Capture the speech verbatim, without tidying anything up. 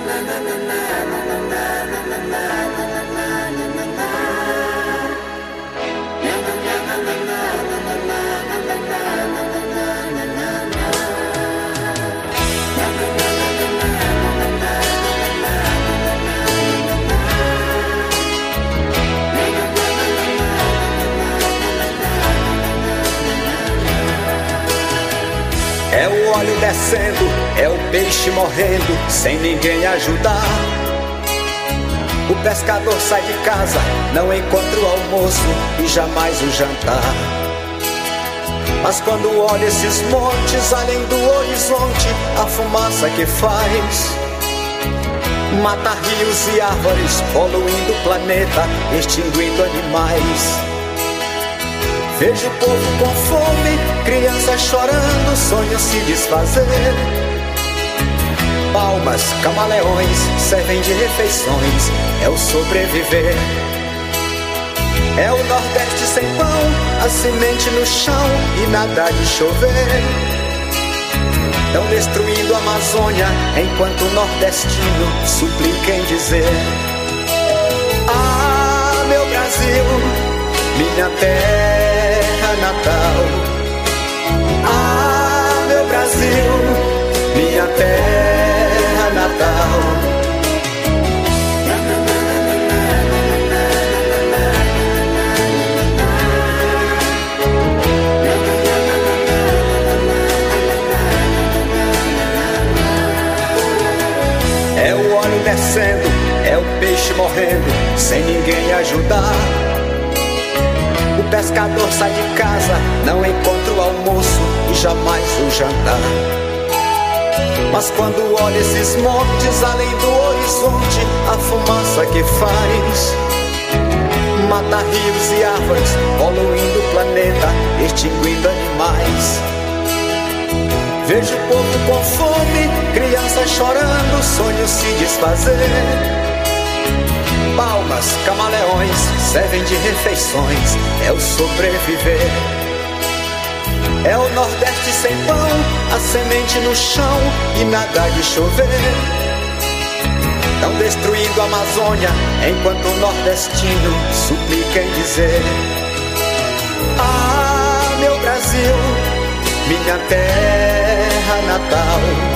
É o óleo descendo, é o peixe morrendo, sem ninguém ajudar. O pescador sai de casa, não encontra o almoço e jamais o jantar. Mas quando olha esses montes, além do horizonte, a fumaça que faz mata rios e árvores, poluindo o planeta, extinguindo animais. Vejo o povo com fome, crianças chorando, sonhos se desfazer. Palmas, camaleões, servem de refeições, é o sobreviver. É o Nordeste sem pão, a semente no chão e nada de chover. Estão destruindo a Amazônia, enquanto o nordestino suplica em dizer: ah, meu Brasil, minha terra natal. Ah, meu Brasil, minha terra natal. É o óleo descendo, é o peixe morrendo, sem ninguém ajudar. O pescador sai de casa, não encontra o almoço e jamais o jantar. Mas quando olha esses montes, além do horizonte, a fumaça que faz mata rios e árvores, poluindo o planeta, extinguindo animais. Vejo o povo com fome, crianças chorando, sonhos se desfazer. Palmas, camaleões, servem de refeições, é o sobreviver. É o Nordeste sem pão, a semente no chão e nada de chover. Estão destruindo a Amazônia, enquanto o nordestino suplica em dizer: ah, meu Brasil, minha terra natal.